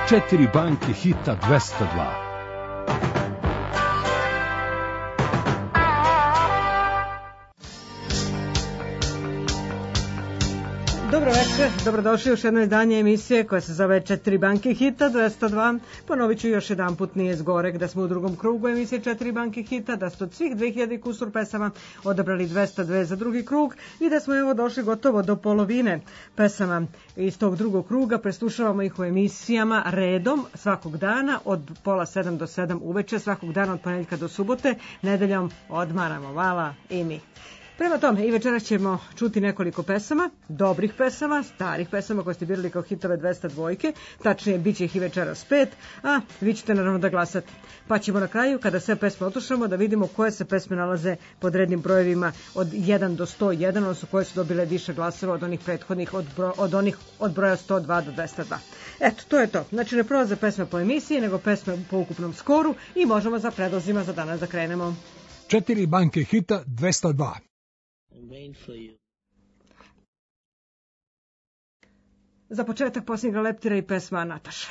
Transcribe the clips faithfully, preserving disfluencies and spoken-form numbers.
Četiri banke hita dvesta dva. Dobro večer, dobrodošli u još jedno izdanje emisije koja se zove Četiri banke hita dvesta dva. Ponovit ću još jedan put, nije zgorek da smo u drugom krugu emisije Četiri banke hita, da ste od svih dve hiljade kusur pesama odabrali dvesta dva za drugi krug i da smo evo došli gotovo do polovine pesama iz tog drugog kruga. Preslušavamo ih u emisijama redom svakog dana od pola sedam do sedam uveče, svakog dana od ponedjeljka do subote, nedeljom odmaramo, vala i mi. Prema tome, i večeras ćemo čuti nekoliko pesama, dobrih pesama, starih pesama koje ste birali kao hitove dvesta dva, tačnije bit će ih i večeras pet, a vi ćete naravno da glasate. Pa ćemo na kraju, kada sve pesme otušamo, da vidimo koje se pesme nalaze pod rednim brojevima od jedan do sto jedan, odnosno koje su dobile više glasova od onih prethodnih, od, bro, od onih od broja sto dva do dvesta dva. Eto, to je to. Znači, ne prolaze pesme po emisiji, nego pesme po ukupnom skoru i možemo za predlozima za danas da krenemo. Četiri banke hita dvesta dva. Za početak posljednjega Leptira i pesma Nataša.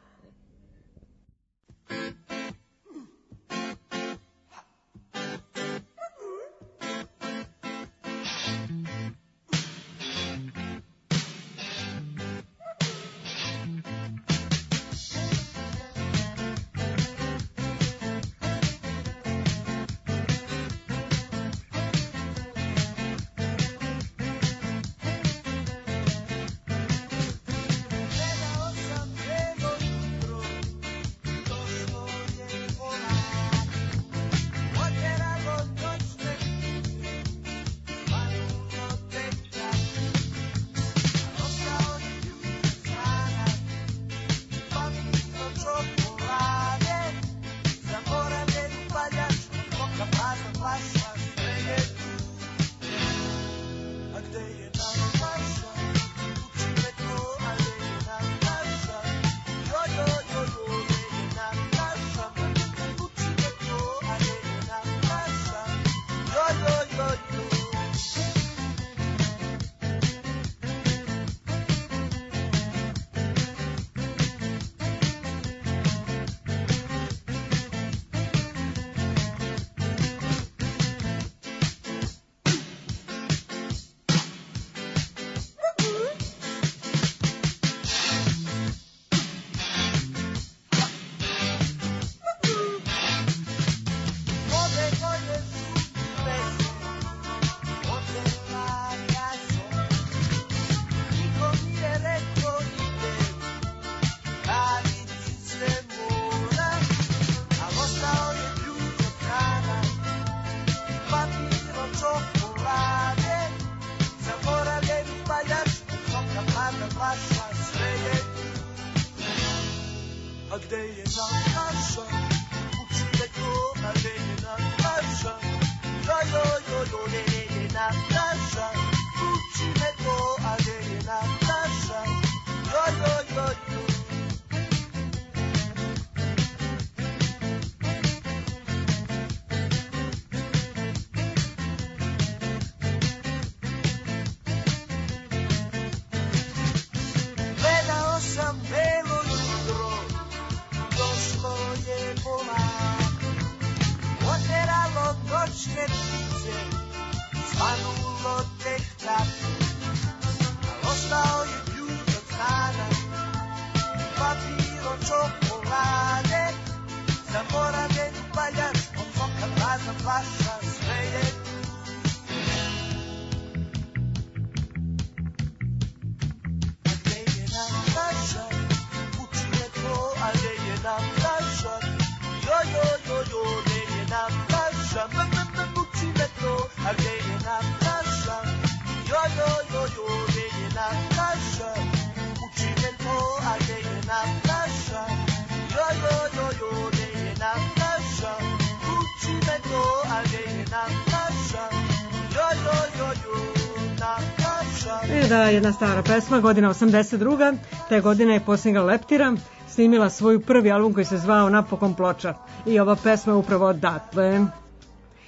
Da, jedna stara pesma, godina osamdeset druga. Te godine je posljednjega Leptira snimila svoj prvi album koji se zvao Napokon ploča. I ova pesma je upravo odatle.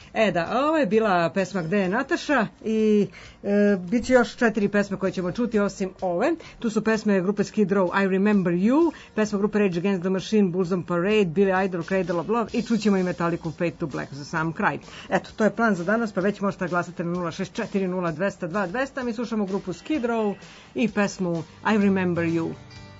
E da, ovo je bila pesma Gde je Nataša i e, bit će još četiri pesme koje ćemo čuti osim ove. Tu su pesme grupe Skid Row, I Remember You, pesma grupe Rage Against the Machine, Bulls on Parade, Billy Idol, Cradle of Love i čućemo i Metallica Fade to Black za sam kraj. Eto, to je plan za danas, pa već možete glasati na nula šest četiri nula dva nula dva dva nula nula. Mi slušamo grupu Skid Row i pesmu I Remember You.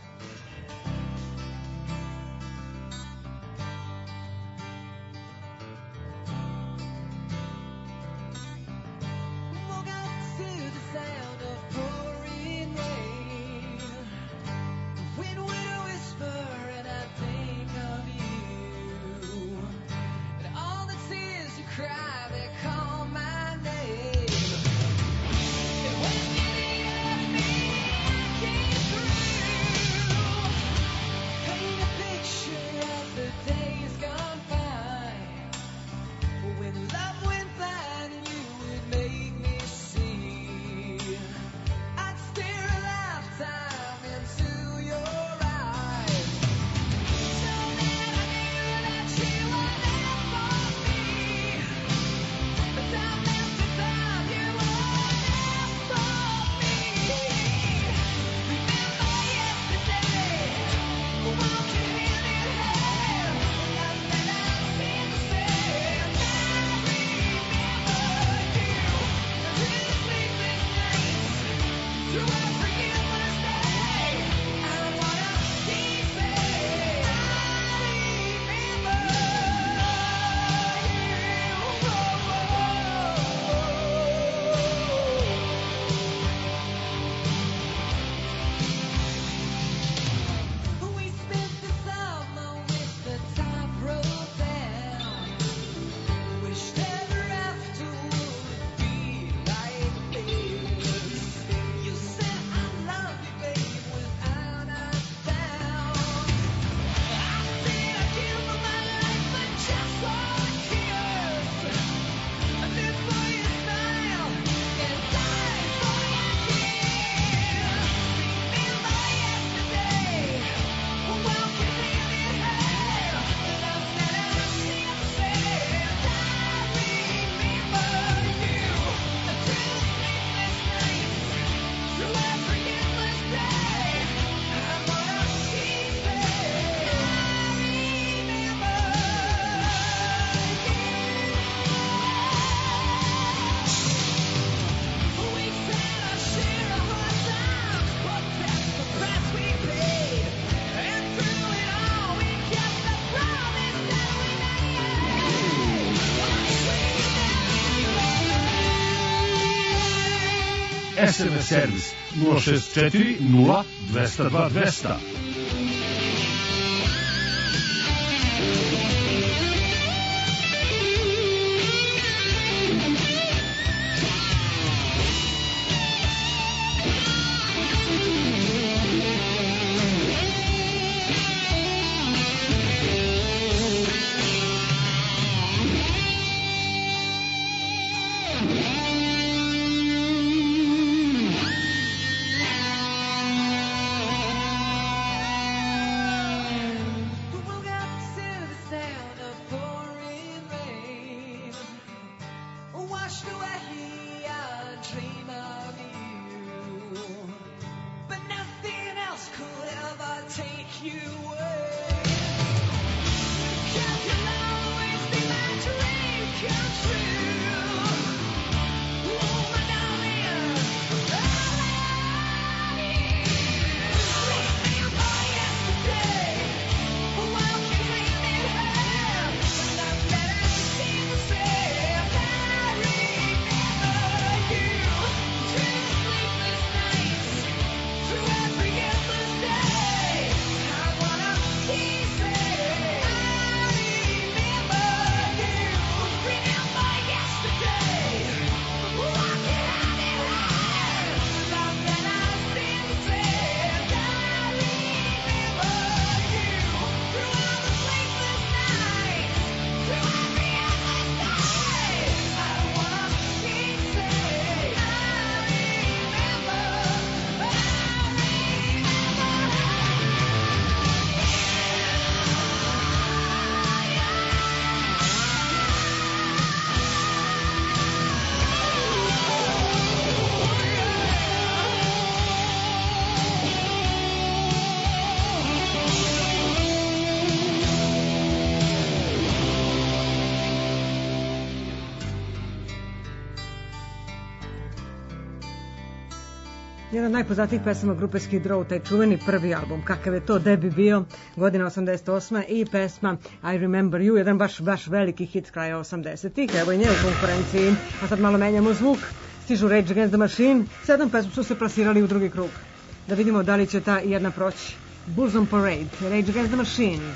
es em es servis nula šest četiri nula dva nula dva dva nula nula. I Jedan od najpoznatijih pesama grupe Skid Row, taj čuveni prvi album, kakav je to debi bio, godina osamdeset osma i pesma I Remember You, jedan baš, baš veliki hit kraja osamdesetih, evo i nje u konkurenciji, a sad malo menjamo zvuk, stižu Rage Against the Machine, sedam pesma su se plasirali u drugi krug. Da vidimo da li će ta jedna proći. Bulls on Parade, Rage Against the Machine.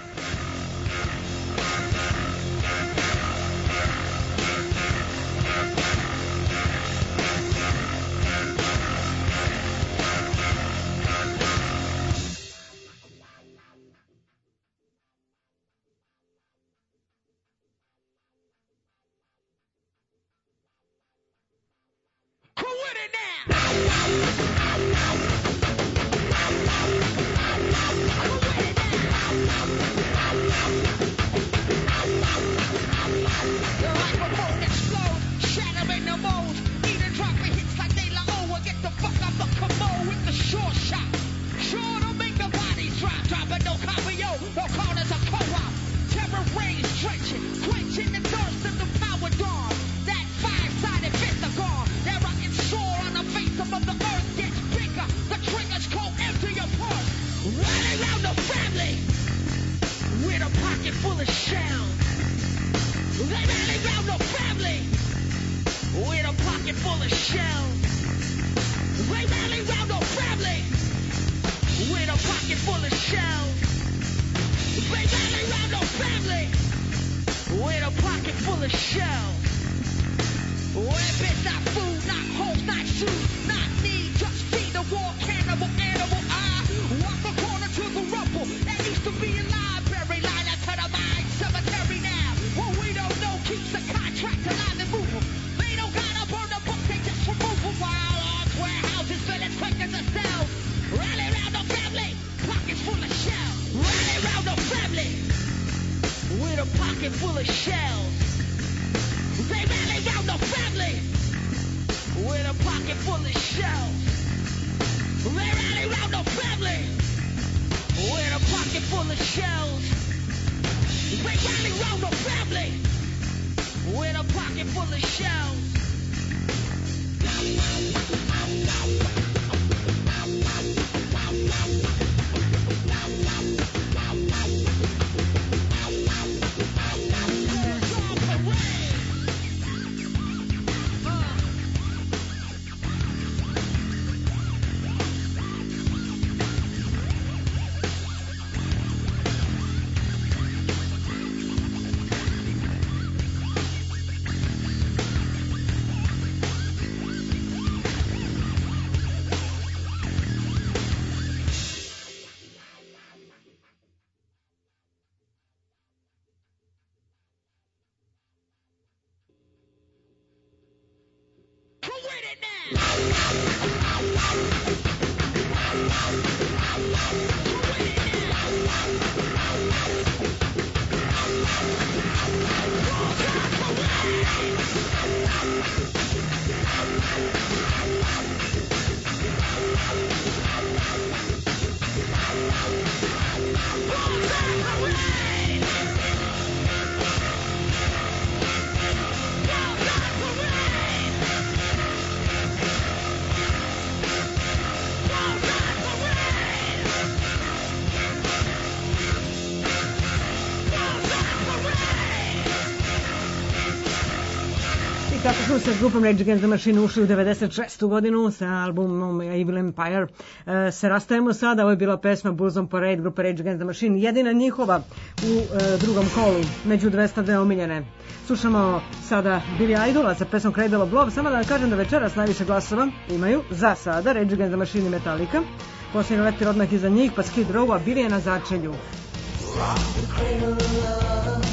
Tako smo se s grupom Rage Against the Machine ušli u devedeset šestu godinu sa albumom Evil Empire. E, se rastajemo sada, ovo je bila pesma Bulls on Parade, grupa Rage Against the Machine, jedina njihova u e, drugom kolu, među dvesta dve omiljene. Slušamo sada Billy Idola sa pesmom Cradle of Love, samo da vam kažem da večeras najviše glasova imaju za sada Rage Against the Machine i Metallica. Posljednji leptir odmah iza njih, pa Skid Row, a Billy je na začelju. Rock the cradle of love,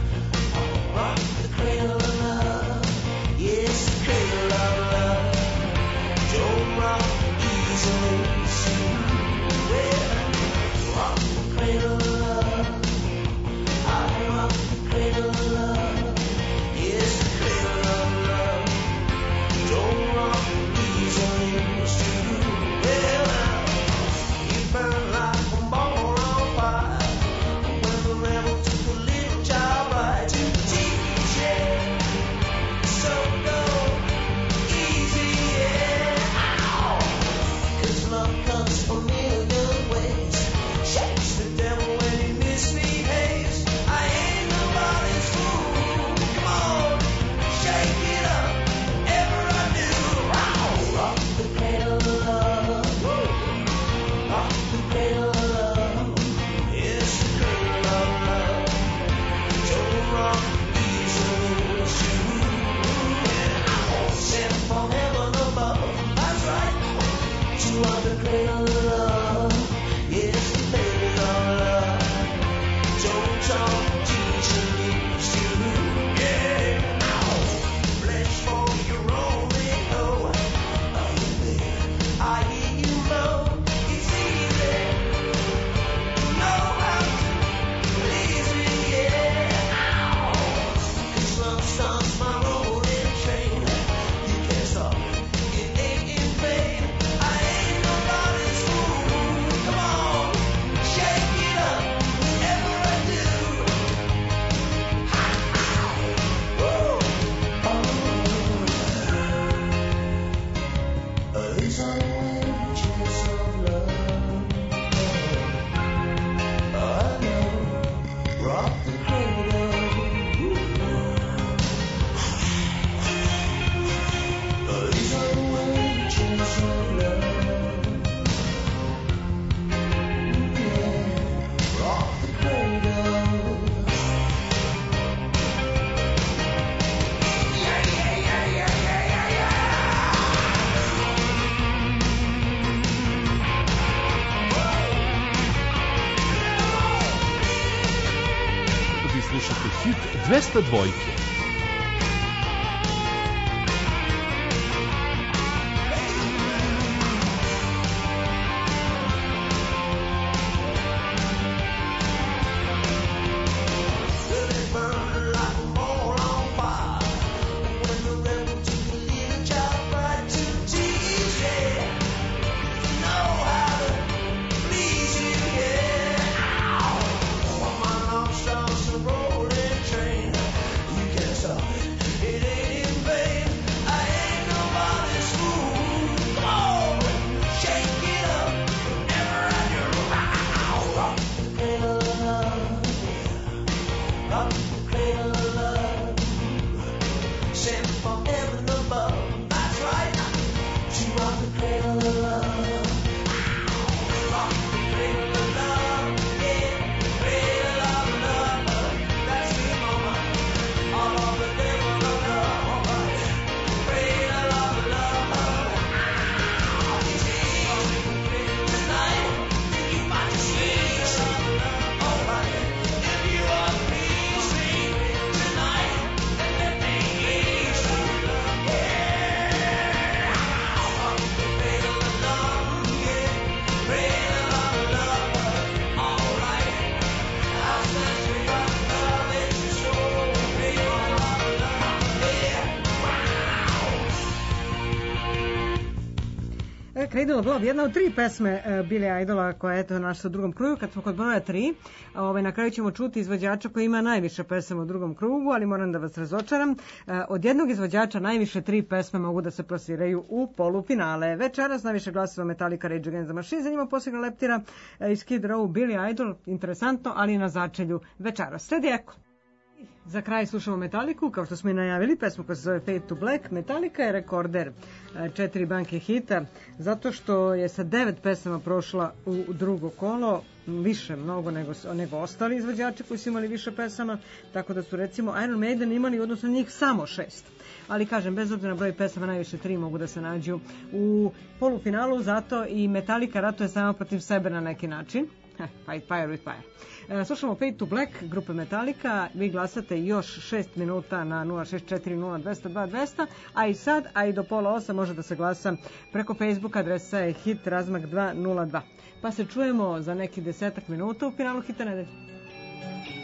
rock the cradle of love, yes, the cradle of love, don't rock easily, well, rock the cradle of love, I rock the cradle of love, yes, the cradle of love, don't rock easily, well, you burn like a ball on fire, when the rebel took a little child right to the teacher. slušate hit dvesta dva. Cradle of Love, jedna od tri pesme uh, Billy Idola koja je eto naša u drugom krugu. Kad smo kod broja tri, ovaj, na kraju ćemo čuti izvođača koji ima najviše pesama u drugom krugu, ali moram da vas razočaram. Uh, od jednog izvođača najviše tri pesme mogu da se plasiraju u polufinale. Večeras najviše glasova Metallica, Rage Against the Machine, za njima posebno leptira uh, iz Skid Row Billy Idol, interesantno, ali na začelju večeras. Sledi Eko. Za kraj slušamo Metalliku, kao što smo i najavili, pesmu koja se zove Fade to Black. Metallica je rekorder četiri banke hita, zato što je sa devet pesama prošla u drugo kolo, više mnogo nego, nego ostali izvođači koji su imali više pesama, tako da su recimo Iron Maiden imali odnosno njih samo šest. Ali kažem, bez obzira na broj pesama, najviše tri mogu da se nađu u polufinalu, zato i Metallica ratuje sama protiv sebe na neki način. Fight fire with fire. Slušamo Fade to Black grupe Metallica. Vi glasate još šest minuta na nula šest četiri nula dva nula dva dva nula, a i sad, a i do pola osam može da se glasa preko Facebook, adresa je hit razmak dva nula dva. Pa se čujemo za neki desetak minuta u finalu Hita nedelje.